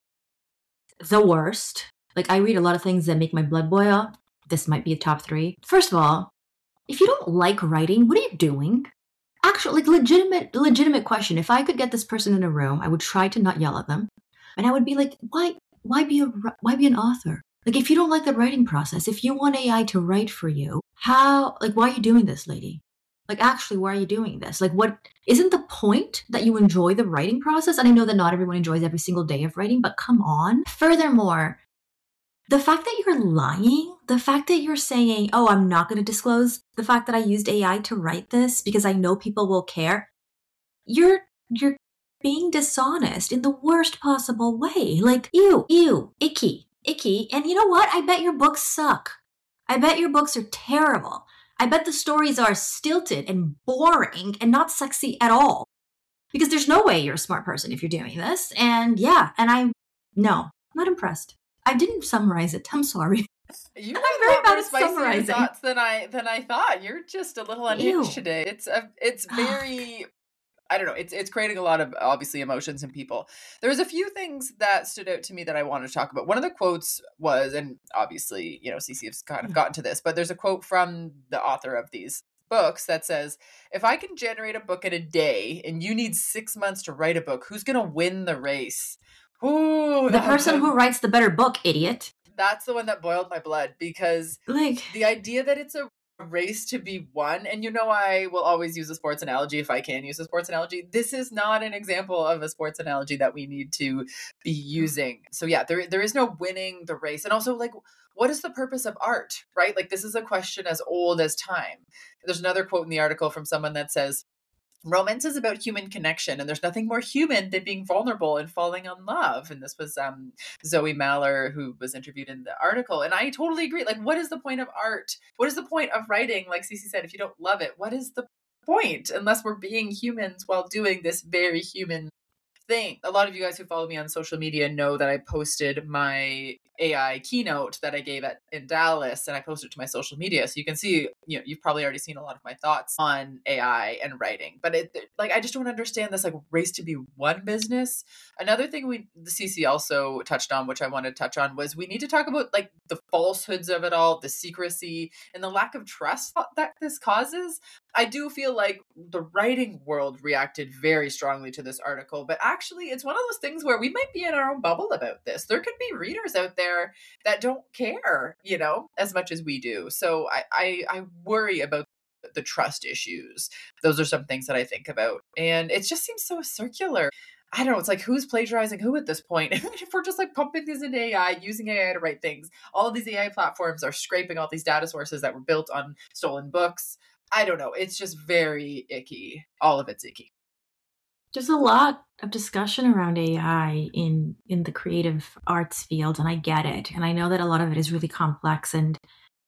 the worst. Like I read a lot of things that make my blood boil. This might be a top three. First of all, if you don't like writing, what are you doing? Actually, like legitimate, legitimate question. If I could get this person in a room, I would try to not yell at them. And I would be like, why, why be a, why be an author? Like if you don't like the writing process, if you want A I to write for you, how, like, why are you doing this, lady? Like, actually, why are you doing this? Like, what, isn't the point that you enjoy the writing process? And I know that not everyone enjoys every single day of writing, but come on. Furthermore, the fact that you're lying, the fact that you're saying, oh, I'm not going to disclose the fact that I used A I to write this because I know people will care. You're, you're being dishonest in the worst possible way. Like, ew, ew, icky, icky. And you know what? I bet your books suck. I bet your books are terrible. I bet the stories are stilted and boring and not sexy at all. Because there's no way you're a smart person if you're doing this. And yeah, and I, no, not impressed. I didn't summarize it. I'm sorry. You I'm have very a lot bad more at spicier summarizing. thoughts than I than I thought. You're just a little unhinged Ew. today. It's a, it's very, I don't know. It's it's creating a lot of obviously emotions in people. There's a few things that stood out to me that I want to talk about. One of the quotes was, and obviously, you know, Cece has kind of gotten to this, but there's a quote from the author of these books that says, if I can generate a book in a day and you need six months to write a book, who's going to win the race? Ooh, The person who writes the better book, idiot. That's the one that boiled my blood because Like, the idea that it's a race to be won, and you know I will always use a sports analogy if I can use a sports analogy. This is not an example of a sports analogy that we need to be using. So yeah, there there is no winning the race. And also, like, what is the purpose of art, right? Like, this is a question as old as time. There's another quote in the article from someone that says, romance is about human connection, and there's nothing more human than being vulnerable and falling in love. And this was um, Zoe Maller, who was interviewed in the article. And I totally agree. Like, what is the point of art? What is the point of writing? Like Cece said, if you don't love it, what is the point? Unless we're being humans while doing this very human thing. A lot of you guys who follow me on social media know that I posted my A I keynote that I gave at in Dallas, and I posted it to my social media. So you can see, you know, you've probably already seen a lot of my thoughts on A I and writing. But it, like, I just don't understand this like race to be one business. Another thing we, the C C also touched on, which I wanted to touch on, was we need to talk about like the falsehoods of it all, the secrecy, and the lack of trust that this causes. I do feel like the writing world reacted very strongly to this article, but actually it's one of those things where we might be in our own bubble about this. There could be readers out there that don't care, you know, as much as we do. So I, I, I worry about the trust issues. Those are some things that I think about. And it just seems so circular. I don't know. It's like, who's plagiarizing who at this point? If we're just like pumping these into A I, using A I to write things, all of these A I platforms are scraping all these data sources that were built on stolen books. I don't know. It's just very icky. All of it's icky. there's a lot of discussion around A I in, in the creative arts field, and I get it. And I know that a lot of it is really complex, and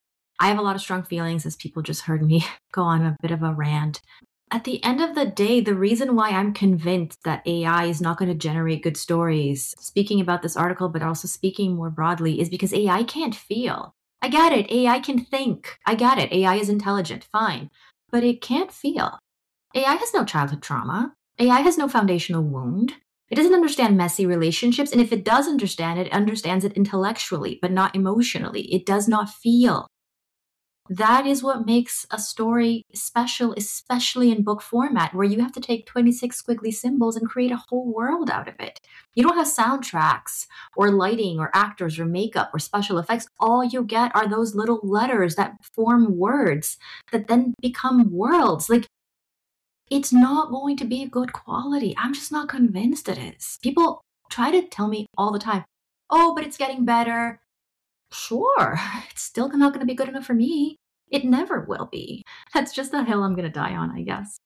I have a lot of strong feelings, as people just heard me go on a bit of a rant. At the end of the day, the reason why I'm convinced that A I is not going to generate good stories, speaking about this article, but also speaking more broadly, is because A I can't feel. I get it. A I can think. I get it. A I is intelligent. Fine. But it can't feel. A I has no childhood trauma. A I has no foundational wound. It doesn't understand messy relationships. And if it does understand it, it understands it intellectually, but not emotionally. It does not feel. That is what makes a story special, especially in book format, where you have to take twenty-six squiggly symbols and create a whole world out of it. You don't have soundtracks or lighting or actors or makeup or special effects. All you get are those little letters that form words that then become worlds. Like, it's not going to be good quality. I'm just not convinced it is. People try to tell me all the time, oh, but it's getting better. Sure, it's still not going to be good enough for me. It never will be. That's just a hill I'm going to die on, I guess.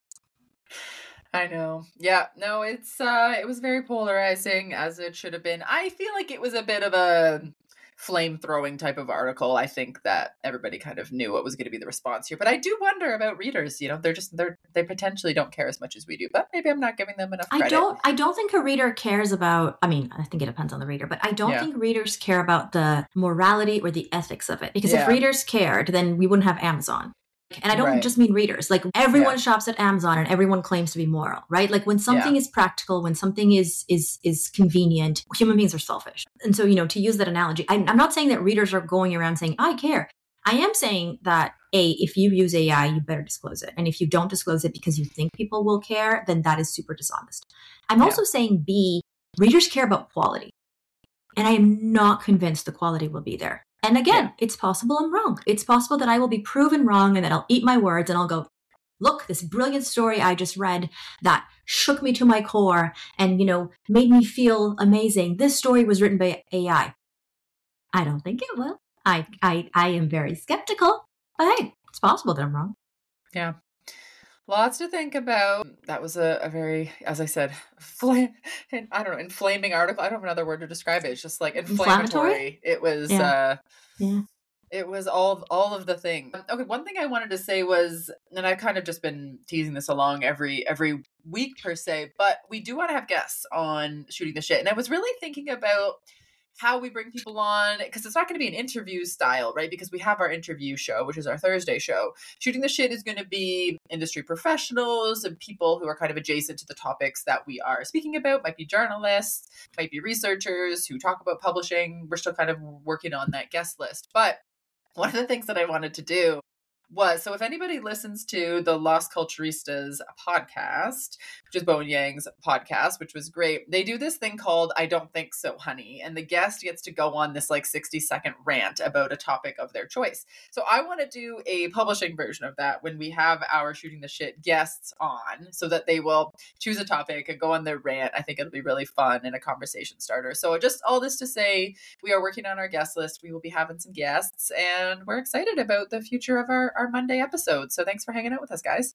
I know. Yeah, no, it's uh it was very polarizing, as it should have been. I feel like it was a bit of a flame-throwing type of article. I think that everybody kind of knew what was going to be the response here. But I do wonder about readers. You know, they're just they're they potentially don't care as much as we do. But maybe I'm not giving them enough credit. I don't I don't think a reader cares about, I mean, I think it depends on the reader, but I don't Yeah. think readers care about the morality or the ethics of it. Because Yeah. if readers cared, then we wouldn't have Amazon. And I don't Right. just mean readers. Like, everyone Yeah. shops at Amazon and everyone claims to be moral, right? Like, when something Yeah. is practical, when something is is is convenient, human beings are selfish. And so, you know, to use that analogy, I, I'm not saying that readers are going around saying, I care. I am saying that, A, if you use A I, you better disclose it. And if you don't disclose it because you think people will care, then that is super dishonest. I'm Yeah. also saying, B, readers care about quality. And I am not convinced the quality will be there. And again, Yeah. it's possible I'm wrong. It's possible that I will be proven wrong and that I'll eat my words and I'll go, look, this brilliant story I just read that shook me to my core and, you know, made me feel amazing. This story was written by A I. I don't think it will. I, I, I am very skeptical, but hey, it's possible that I'm wrong. Yeah. Lots to think about. That was a, a very, as I said, fl- I don't know, inflaming article. I don't have another word to describe it. It's just like inflammatory. Inflammatory? It was, Yeah. uh, Yeah. it was all all of the things. Okay, one thing I wanted to say was, and I've kind of just been teasing this along every every week per se, but we do want to have guests on Shooting the Shit. And I was really thinking about how we bring people on, because it's not going to be an interview style, right? Because we have our interview show, which is our Thursday show. Shooting the Shit is going to be industry professionals and people who are kind of adjacent to the topics that we are speaking about. Might be journalists, might be researchers who talk about publishing. We're still kind of working on that guest list. But one of the things that I wanted to do was, so if anybody listens to the Los Culturistas podcast, which is Bowen Yang's podcast, which was great, they do this thing called I Don't Think So, Honey. And the guest gets to go on this like sixty second rant about a topic of their choice. So I want to do a publishing version of that when we have our Shooting the Shit guests on, so that they will choose a topic and go on their rant. I think it'll be really fun and a conversation starter. So just all this to say, we are working on our guest list. We will be having some guests and we're excited about the future of our, our Monday episode. So thanks for hanging out with us, guys.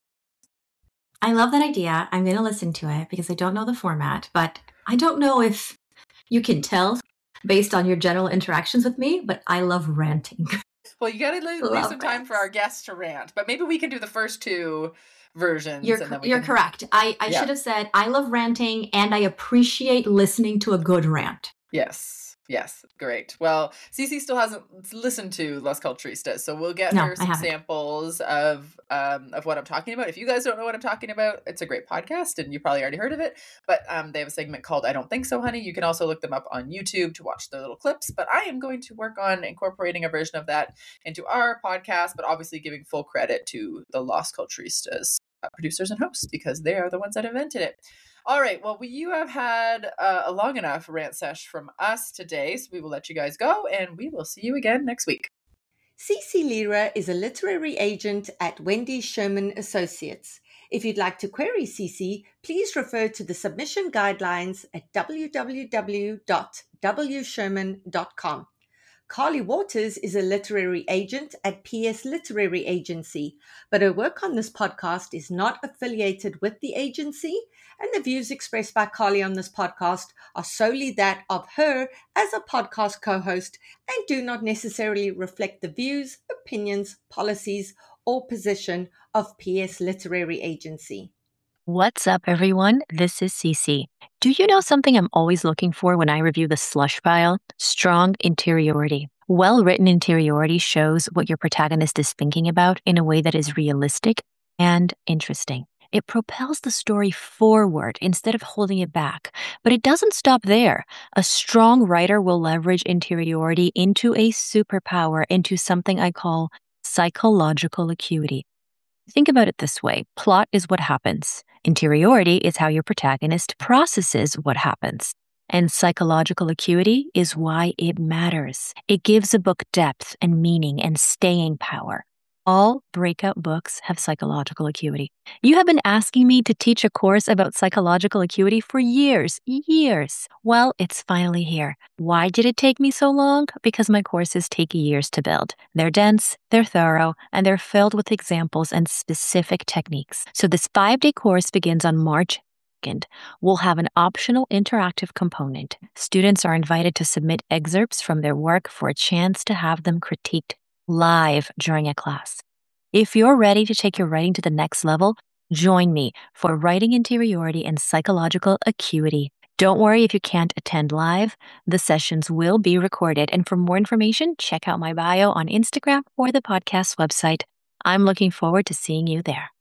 I love that idea. I'm going to listen to it because I don't know the format, but I don't know if you can tell based on your general interactions with me, but I love ranting. Well, you got to leave, leave some time for our guests to rant, but maybe we can do the first two versions. You're, and then we you're can... correct. I, I Yeah. should have said I love ranting and I appreciate listening to a good rant. Yes. Yes. Great. Well, Cece still hasn't listened to Las Culturistas, so we'll get No, her I some haven't. samples of um, of what I'm talking about. If you guys don't know what I'm talking about, it's a great podcast, and you probably already heard of it. But um, they have a segment called I Don't Think So, Honey. You can also look them up on YouTube to watch the little clips. But I am going to work on incorporating a version of that into our podcast, but obviously giving full credit to the Las Culturistas uh, producers and hosts, because they are the ones that invented it. All right. Well, we, you have had uh, a long enough rant sesh from us today, so we will let you guys go, and we will see you again next week. Cece Lira is a literary agent at Wendy Sherman Associates. If you'd like to query Cece, please refer to the submission guidelines at w w w dot w sherman dot com. Carly Waters is a literary agent at P S Literary Agency, but her work on this podcast is not affiliated with the agency, and the views expressed by Carly on this podcast are solely that of her as a podcast co-host and do not necessarily reflect the views, opinions, policies, or position of P S Literary Agency. What's up, everyone? This is Cece. Do you know something I'm always looking for when I review the slush pile? Strong interiority. Well-written interiority shows what your protagonist is thinking about in a way that is realistic and interesting. It propels the story forward instead of holding it back. But it doesn't stop there. A strong writer will leverage interiority into a superpower, into something I call psychological acuity. Think about it this way. Plot is what happens. Interiority is how your protagonist processes what happens. And psychological acuity is why it matters. It gives a book depth and meaning and staying power. All breakout books have psychological acuity. You have been asking me to teach a course about psychological acuity for years, years. Well, it's finally here. Why did it take me so long? Because my courses take years to build. They're dense, they're thorough, and they're filled with examples and specific techniques. So this five-day course begins on March second. We'll have an optional interactive component. Students are invited to submit excerpts from their work for a chance to have them critiqued live during a class. If you're ready to take your writing to the next level, join me for Writing Interiority and Psychological Acuity. Don't worry if you can't attend live. The sessions will be recorded. And for more information, check out my bio on Instagram or the podcast website. I'm looking forward to seeing you there.